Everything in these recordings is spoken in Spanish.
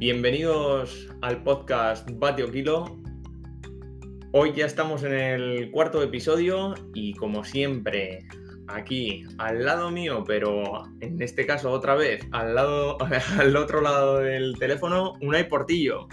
Bienvenidos al podcast Vatio Kilo. Hoy ya estamos en el cuarto episodio y como siempre aquí al lado mío, pero en este caso otra vez al otro lado del teléfono, Unai Portillo.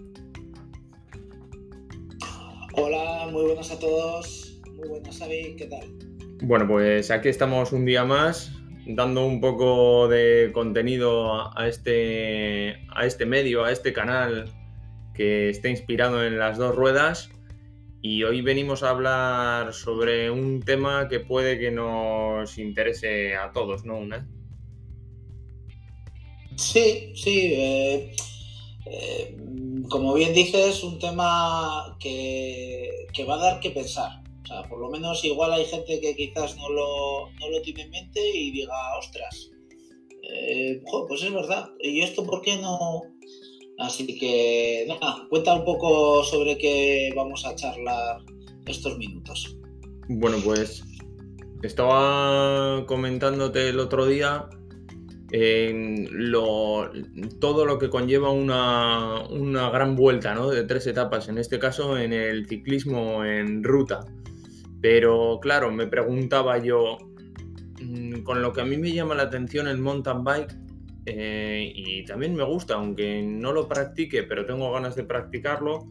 Hola, muy buenas a todos. Muy buenas, Xavi, ¿qué tal? Bueno, pues aquí estamos un día más dando un poco de contenido a este medio, a este canal que está inspirado en las dos ruedas. Y hoy venimos a hablar sobre un tema que puede que nos interese a todos, ¿no, Unai? Sí, como bien dices, un tema que va a dar que pensar. O sea, por lo menos igual hay gente que quizás no lo tiene en mente y diga, ostras, pues es verdad. ¿Y esto por qué no? Así que, nada, cuenta un poco sobre qué vamos a charlar estos minutos. Bueno, pues estaba comentándote el otro día todo lo que conlleva una gran vuelta, ¿no? De 3 etapas, en este caso en el ciclismo en ruta. Pero claro, me preguntaba yo, con lo que a mí me llama la atención el mountain bike, y también me gusta, aunque no lo practique, pero tengo ganas de practicarlo.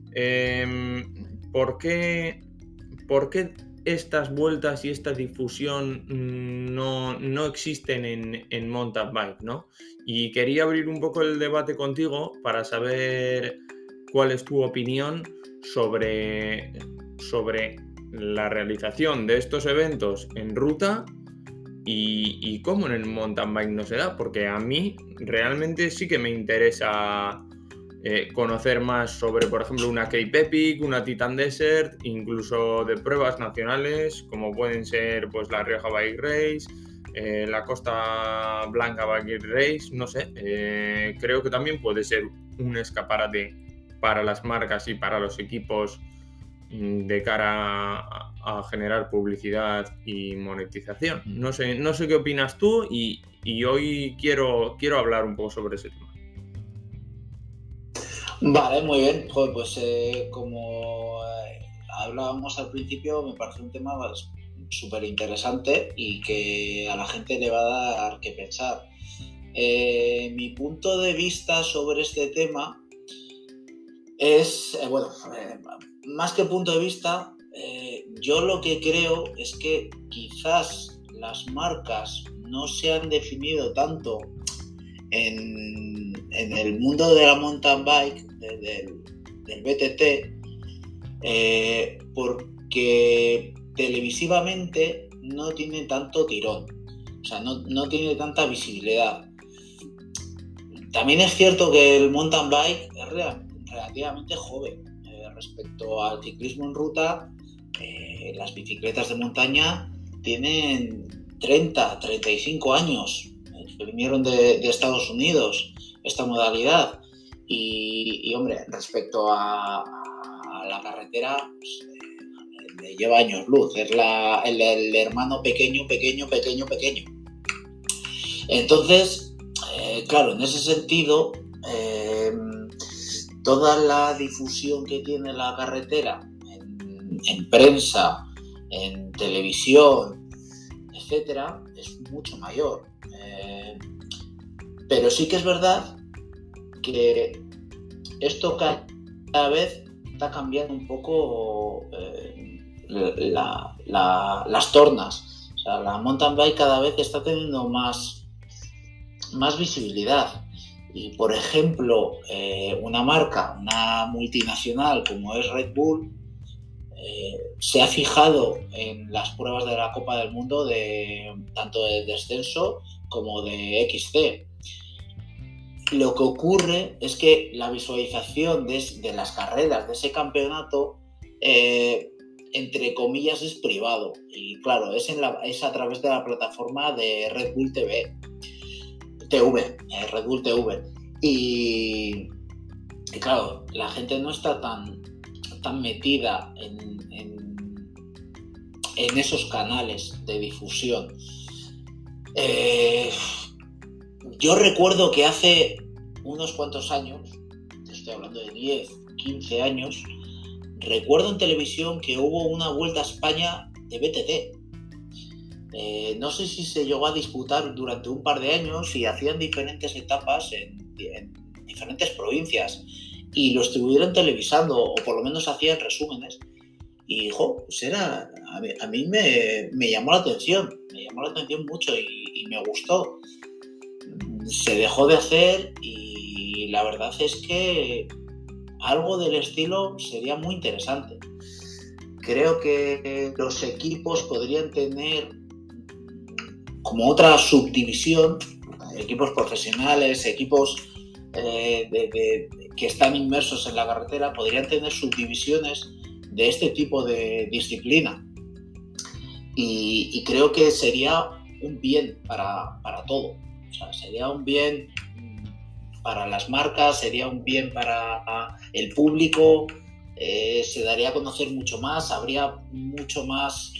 ¿Por qué estas vueltas y esta difusión no existen en mountain bike, ¿no? Y quería abrir un poco el debate contigo para saber cuál es tu opinión sobre la realización de estos eventos en ruta y cómo en el mountain bike no se da, porque a mí realmente sí que me interesa conocer más sobre, por ejemplo, una Cape Epic, una Titan Desert, incluso de pruebas nacionales, como pueden ser pues la Rioja Bike Race, la Costa Blanca Bike Race, no sé, creo que también puede ser un escaparate para las marcas y para los equipos de cara a generar publicidad y monetización. No sé qué opinas tú y hoy quiero hablar un poco sobre ese tema. Vale, muy bien. Joder, pues como hablábamos al principio, me parece un tema súper interesante y que a la gente le va a dar que pensar. Mi punto de vista sobre este tema es, más que punto de vista, yo lo que creo es que quizás las marcas no se han definido tanto en el mundo de la mountain bike, del BTT, porque televisivamente no tiene tanto tirón, o sea, no tiene tanta visibilidad. También es cierto que el mountain bike es relativamente joven respecto al ciclismo en ruta. Las bicicletas de montaña tienen 35 años, que vinieron de Estados Unidos, esta modalidad. Y hombre, respecto a la carretera, pues, le lleva años luz. Es el hermano pequeño. Entonces, claro, en ese sentido, toda la difusión que tiene la carretera en prensa, en televisión, etcétera, es mucho mayor. Pero sí que es verdad que esto cada vez está cambiando un poco las tornas. O sea, la mountain bike cada vez está teniendo más visibilidad. Y por ejemplo, una marca, una multinacional como es Red Bull, se ha fijado en las pruebas de la Copa del Mundo tanto de descenso como de XC. Lo que ocurre es que la visualización de las carreras de ese campeonato, entre comillas, es privado. Y claro, es a través de la plataforma de Red Bull TV. Red Bull TV. Y claro, la gente no está tan metida en esos canales de difusión. Yo recuerdo que hace unos cuantos años, te estoy hablando de 10, 15 años, recuerdo en televisión que hubo una Vuelta a España de BTT. No sé si se llegó a disputar durante un par de años y hacían diferentes etapas en diferentes provincias y lo estuvieron televisando, o por lo menos hacían resúmenes. Y pues a mí me llamó la atención mucho y me gustó. Se dejó de hacer y la verdad es que algo del estilo sería muy interesante. Creo que los equipos podrían tener como otra subdivisión, equipos profesionales, equipos que están inmersos en la carretera, podrían tener subdivisiones de este tipo de disciplina. Y creo que sería un bien para todo. O sea, sería un bien para las marcas, sería un bien para el público, se daría a conocer mucho más, habría mucho más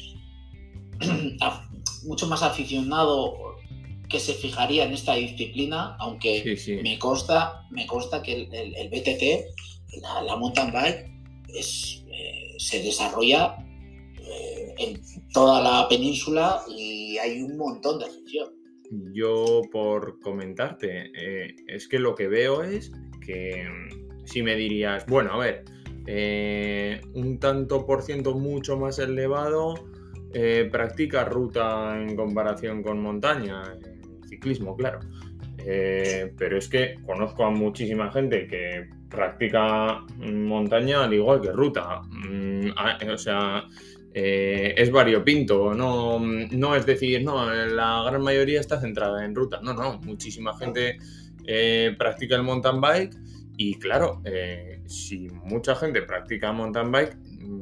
aficionado que se fijaría en esta disciplina, aunque sí. Me consta que el BTT, la mountain bike, se desarrolla en toda la península y hay un montón de afición. Yo, por comentarte, es que lo que veo es que si me dirías, bueno, a ver, un tanto por ciento mucho más elevado practica ruta en comparación con montaña, en ciclismo, claro. Pero es que conozco a muchísima gente que practica montaña al igual que ruta. O sea, es variopinto, no es decir, no, la gran mayoría está centrada en ruta. No, muchísima gente practica el mountain bike y claro, si mucha gente practica mountain bike,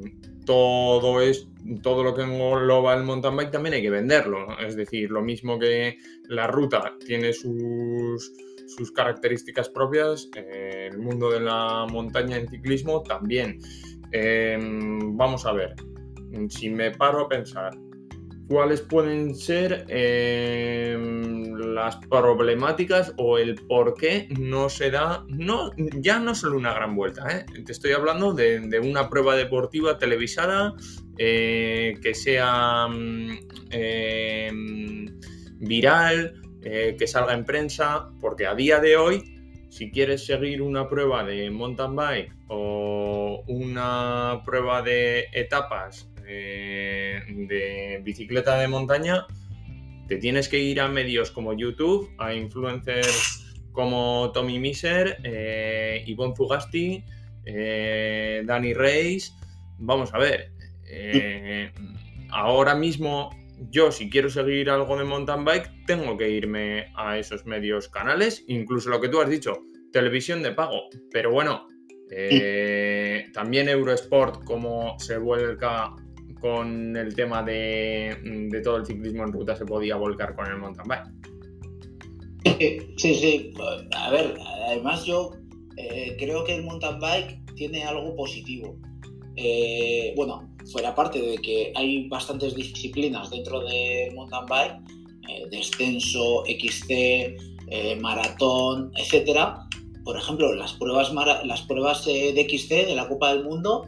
todo lo que engloba el mountain bike también hay que venderlo. Es decir, lo mismo que la ruta tiene sus características propias, el mundo de la montaña en ciclismo también. Vamos a ver, si me paro a pensar, ¿cuáles pueden ser las problemáticas o el por qué no se da, ya no solo una gran vuelta, te estoy hablando de una prueba deportiva televisada que sea viral, que salga en prensa, porque a día de hoy, si quieres seguir una prueba de mountain bike o una prueba de etapas de bicicleta de montaña, te tienes que ir a medios como YouTube, a influencers como Tommy Miser, Ivonne Zugasti, Dani Reis. Vamos a ver, ahora mismo yo, si quiero seguir algo de mountain bike, tengo que irme a esos medios canales, incluso lo que tú has dicho, televisión de pago. Pero bueno, también Eurosport, como se vuelca con el tema de todo el ciclismo en ruta, se podía volcar con el mountain bike. Sí. A ver, además yo creo que el mountain bike tiene algo positivo. Bueno, fuera parte de que hay bastantes disciplinas dentro del mountain bike, descenso, XC, maratón, etcétera. Por ejemplo, las pruebas de XC de la Copa del Mundo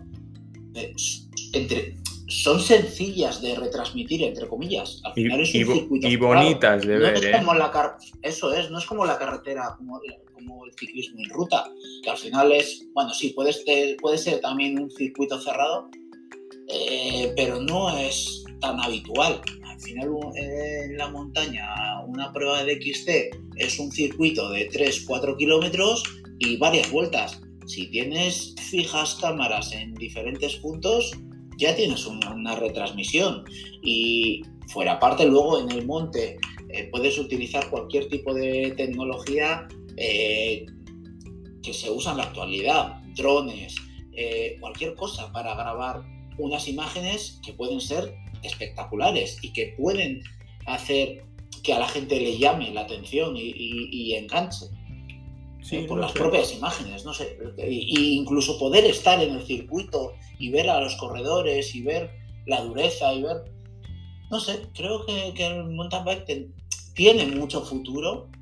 son sencillas de retransmitir, entre comillas. Al final es un circuito y bonitas de ver. No es como la carretera, como el ciclismo en ruta, que al final es, bueno, sí, puede ser también un circuito cerrado, pero no es tan habitual. Al final, en la montaña, una prueba de XC es un circuito de 3-4 kilómetros y varias vueltas. Si tienes fijas cámaras en diferentes puntos, ya tienes una retransmisión. Y fuera parte, luego en el monte puedes utilizar cualquier tipo de tecnología que se usa en la actualidad, drones, cualquier cosa para grabar unas imágenes que pueden ser espectaculares y que pueden hacer que a la gente le llame la atención y enganche. Sí, por las propias imágenes, no sé, y incluso poder estar en el circuito y ver a los corredores y ver la dureza y ver, no sé, creo que el mountain bike tiene mucho futuro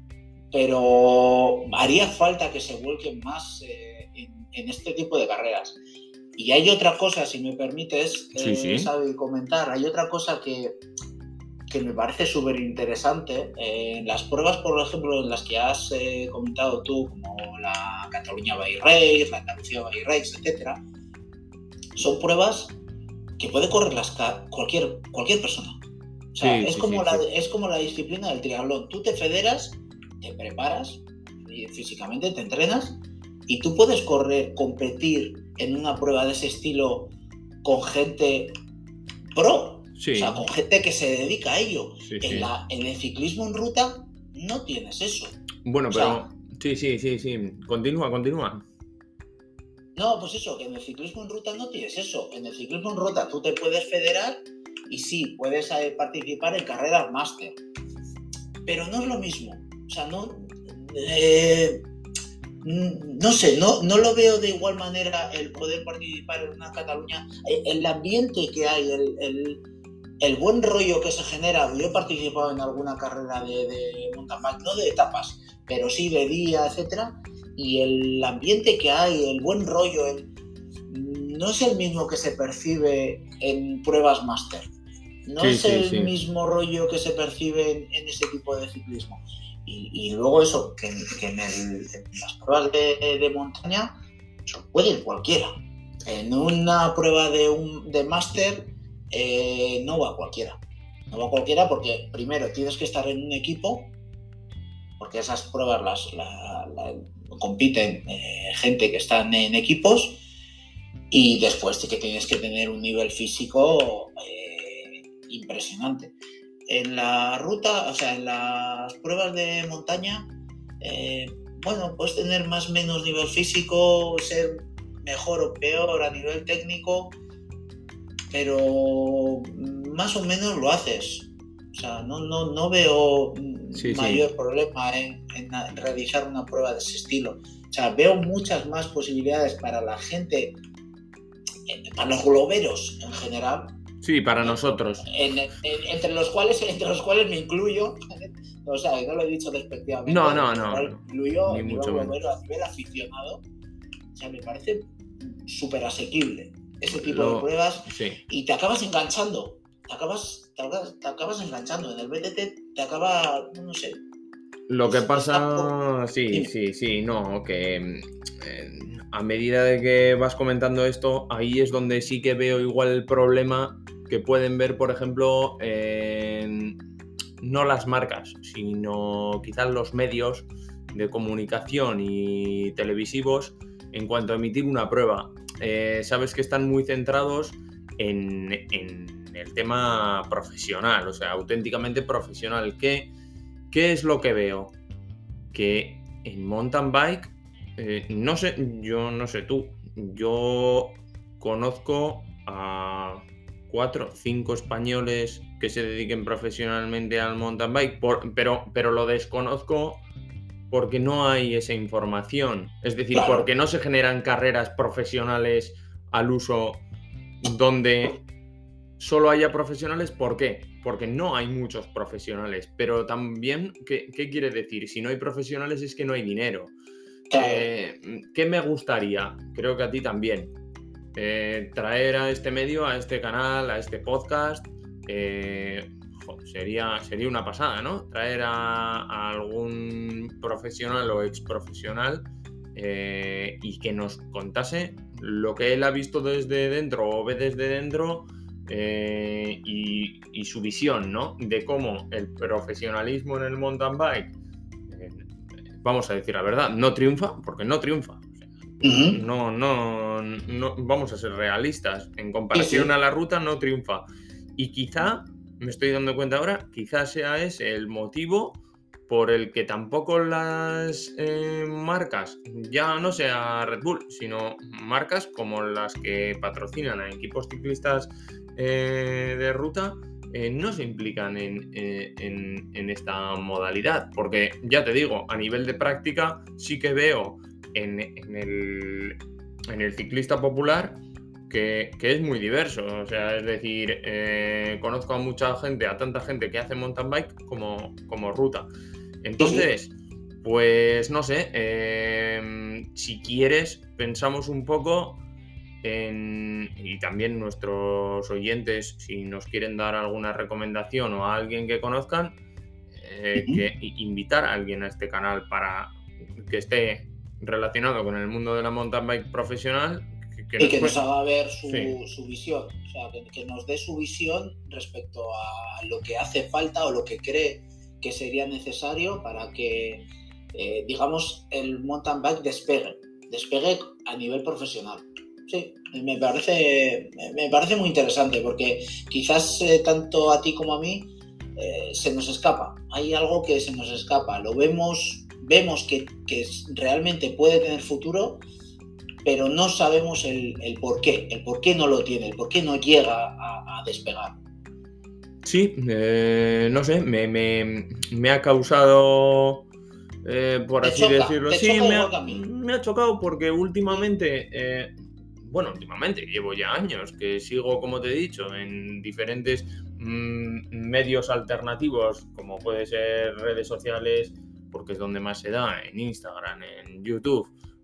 pero haría falta que se vuelquen más en este tipo de carreras. Y hay otra cosa, si me permites, sabe comentar, hay otra cosa que me parece súper interesante. En las pruebas, por ejemplo, en las que has comentado tú, como la Cataluña Bike Race, la Andalucía Bike Race, etc., son pruebas que puede correrlas cualquier persona. O sea, es como la disciplina del triatlón. Tú te federas, te preparas físicamente, te entrenas y tú puedes competir en una prueba de ese estilo con gente pro. Sí. O sea, con gente que se dedica a ello. Sí. En el ciclismo en ruta no tienes eso. Bueno, pero... Sí. Continúa. No, pues eso, que en el ciclismo en ruta no tienes eso. En el ciclismo en ruta tú te puedes federar y sí, puedes participar en carreras máster. Pero no es lo mismo. O sea, no sé, no lo veo de igual manera el poder participar en una Cataluña. El ambiente que hay, el buen rollo que se genera. Yo he participado en alguna carrera de mountain bike, no de etapas, pero sí de día, etcétera. Y el ambiente que hay, el buen rollo, no es el mismo que se percibe en pruebas máster. No es el mismo rollo que se percibe en ese tipo de ciclismo. Y luego eso, que en las pruebas de montaña puede ir cualquiera. En una prueba de máster no va cualquiera. No va cualquiera porque primero tienes que estar en un equipo, porque esas pruebas compiten gente que están en equipos, y después sí que tienes que tener un nivel físico impresionante. En la ruta, o sea, en las pruebas de montaña, bueno, puedes tener más o menos nivel físico, ser mejor o peor a nivel técnico, pero más o menos lo haces. O sea, no veo mayor problema en realizar una prueba de ese estilo. O sea, veo muchas más posibilidades para la gente, para los globeros en general. Sí, para nosotros. Entre los cuales me incluyo. O sea, no lo he dicho despectivamente. No. Incluyo a nivel globero, a nivel aficionado. O sea, me parece súper asequible ese tipo de pruebas. Sí. Y te acabas enganchando. Te acabas enganchando. En el BTT te acaba, no sé. Lo que pasa, que a medida de que vas comentando esto, ahí es donde sí que veo igual el problema que pueden ver, por ejemplo, no las marcas, sino quizás los medios de comunicación y televisivos en cuanto a emitir una prueba. Sabes que están muy centrados en el tema profesional, o sea, auténticamente profesional. ¿Qué es lo que veo? Que en mountain bike, no sé tú, yo conozco a 4 o 5 españoles que se dediquen profesionalmente al mountain bike, pero lo desconozco porque no hay esa información. Es decir, claro, porque no se generan carreras profesionales al uso donde solo haya profesionales. ¿Por qué? Porque no hay muchos profesionales. Pero también, ¿qué quiere decir? Si no hay profesionales es que no hay dinero. ¿Qué me gustaría? Creo que a ti también. Traer a este medio, a este canal, a este podcast, sería una pasada, ¿no? Traer a algún profesional o exprofesional y que nos contase lo que él ha visto desde dentro o ve desde dentro, y su visión, ¿no? De cómo el profesionalismo en el mountain bike, vamos a decir la verdad, no triunfa, porque no triunfa. No, vamos a ser realistas. En comparación a la ruta no triunfa. Y quizá, me estoy dando cuenta ahora, quizás sea ese el motivo por el que tampoco las marcas, ya no sea Red Bull, sino marcas como las que patrocinan a equipos ciclistas de ruta, no se implican en esta modalidad. Porque, ya te digo, a nivel de práctica sí que veo en el ciclista popular que es muy diverso. O sea, es decir, conozco a tanta gente que hace mountain bike como ruta. Entonces, Pues no sé, si quieres, pensamos un poco y también nuestros oyentes, si nos quieren dar alguna recomendación o a alguien que conozcan, que invitar a alguien a este canal para que esté relacionado con el mundo de la mountain bike profesional. Y que nos cuente. haga ver Sí. su visión, o sea, que nos dé su visión respecto a lo que hace falta o lo que cree que sería necesario para que, digamos, el mountain bike despegue a nivel profesional. Sí, me parece muy interesante porque quizás tanto a ti como a mí se nos escapa. Hay algo que se nos escapa. Lo vemos que realmente puede tener futuro, pero no sabemos el por qué no lo tiene, el por qué no llega a despegar. Sí, no sé, me ha causado, por así decirlo, sí, igual que a mí. me ha chocado porque últimamente, últimamente llevo ya años que sigo, como te he dicho, en diferentes medios alternativos, como puede ser redes sociales, porque es donde más se da, en Instagram, en YouTube,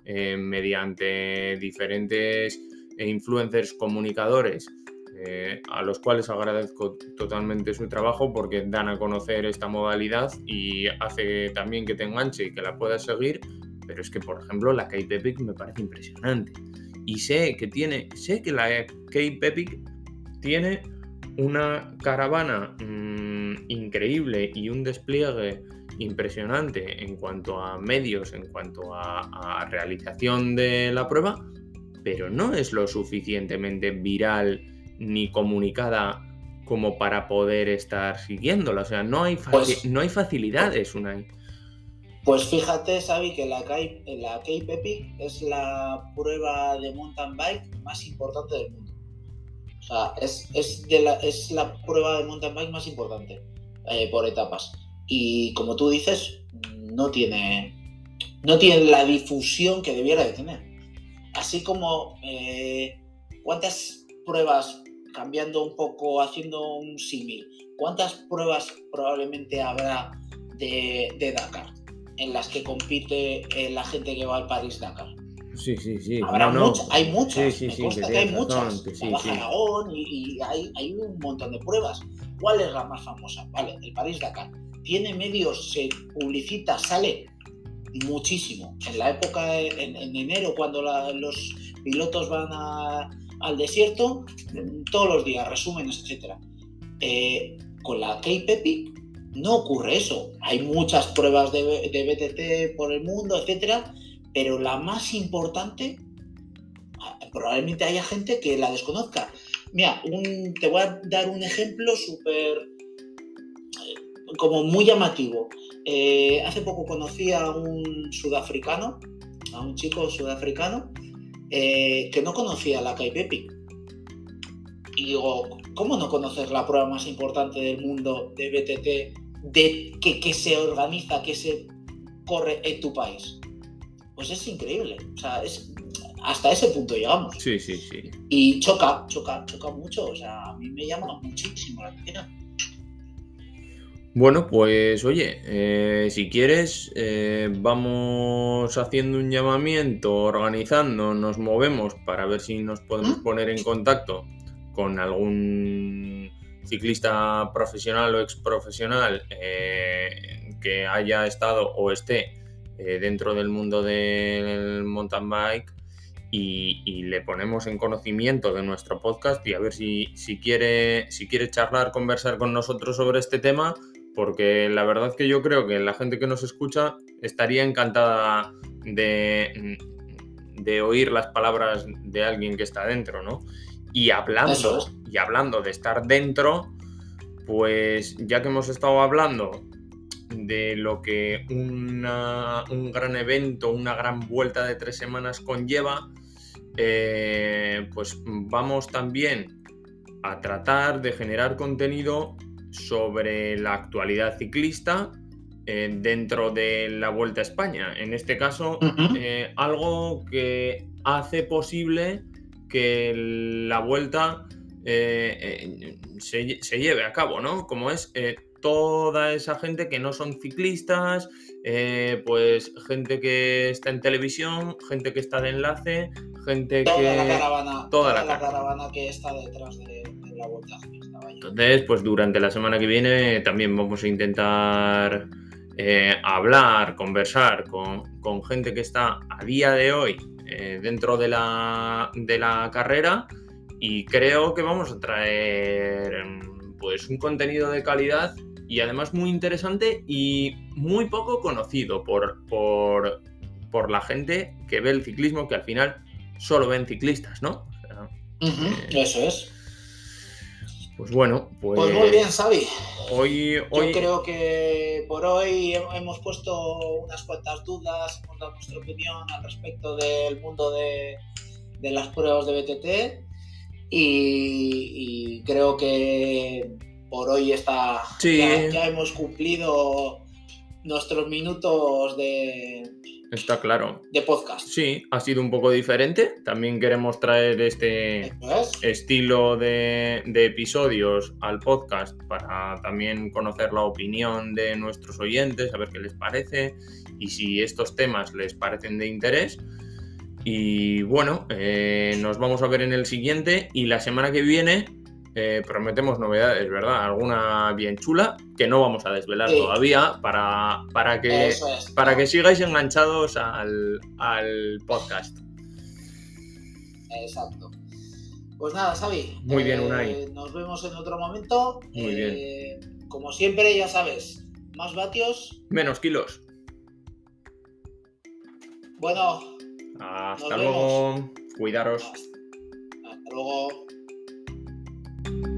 mediante diferentes influencers comunicadores, a los cuales agradezco totalmente su trabajo porque dan a conocer esta modalidad y hace también que te enganche y que la puedas seguir. Pero es que, por ejemplo, la Cape Epic me parece impresionante y sé que la Cape Epic tiene una caravana increíble y un despliegue impresionante en cuanto a medios, en cuanto a realización de la prueba, pero no es lo suficientemente viral ni comunicada como para poder estar siguiéndola. O sea, no hay facilidades, Unai. Pues fíjate, Xavi, que la Cape Epic es la prueba de mountain bike más importante del mundo. O sea, es la prueba de mountain bike más importante por etapas. Y como tú dices, no tiene la difusión que debiera de tener. Así como cuántas pruebas, cambiando un poco, haciendo un símil, cuántas pruebas probablemente habrá de Dakar en las que compite la gente que va al París-Dakar. Sí. Hay muchas, Sí, me consta que hay muchas. La Baja Aragón y hay un montón de pruebas. ¿Cuál es la más famosa? Vale, el París-Dakar. Tiene medios, se publicita, sale muchísimo. En la época, en enero, cuando los pilotos van al desierto, todos los días, resúmenes, etc. Con la Cape Epic no ocurre eso. Hay muchas pruebas de BTT por el mundo, etc. Pero la más importante, probablemente haya gente que la desconozca. Mira, te voy a dar un ejemplo súper, como muy llamativo. Hace poco conocí a un sudafricano, a un chico sudafricano, que no conocía la Cape Epic. Y digo, ¿cómo no conoces la prueba más importante del mundo de BTT que se organiza, que se corre en tu país? Pues es increíble. O sea, hasta ese punto llegamos. Sí. Y choca mucho. O sea, a mí me llama muchísimo la atención. Bueno, pues oye, si quieres, vamos haciendo un llamamiento, organizando, nos movemos para ver si nos podemos poner en contacto con algún ciclista profesional o exprofesional que haya estado o esté dentro del mundo del mountain bike y le ponemos en conocimiento de nuestro podcast y a ver si quiere charlar, conversar con nosotros sobre este tema, porque la verdad que yo creo que la gente que nos escucha estaría encantada de oír las palabras de alguien que está dentro, ¿no? Y hablando de estar dentro, pues ya que hemos estado hablando de lo que un gran evento, una gran vuelta de 3 semanas conlleva, pues vamos también a tratar de generar contenido sobre la actualidad ciclista dentro de la Vuelta a España. En este caso, algo que hace posible que la Vuelta se lleve a cabo, ¿no? Como es toda esa gente que no son ciclistas, pues gente que está en televisión, gente que está de enlace, gente toda que... la caravana, toda toda la la caravana que está detrás de la Vuelta Ciclista, vaya. Entonces, pues durante la semana que viene también vamos a intentar hablar, conversar con gente que está a día de hoy dentro de la carrera, y creo que vamos a traer pues un contenido de calidad y además muy interesante y muy poco conocido por la gente que ve el ciclismo, que al final solo ven ciclistas, ¿no? O sea, eso es. Pues bueno, Pues muy bien, Xavi. Hoy... Yo creo que por hoy hemos puesto unas cuantas dudas, hemos dado nuestra opinión al respecto del mundo de las pruebas de BTT, y creo que por hoy Sí. ya hemos cumplido nuestros minutos Está claro. de podcast. Sí, ha sido un poco diferente. También queremos traer este estilo de episodios al podcast para también conocer la opinión de nuestros oyentes, a ver qué les parece y si estos temas les parecen de interés. Y bueno, nos vamos a ver en el siguiente, y la semana que viene prometemos novedades, ¿verdad? Alguna bien chula que no vamos a desvelar todavía para que sigáis enganchados al podcast. Exacto. Pues nada, Xavi. Muy bien, Unai. Nos vemos en otro momento. Muy bien. Como siempre, ya sabes, más vatios, menos kilos. Bueno, hasta luego. Cuidaros. Hasta luego.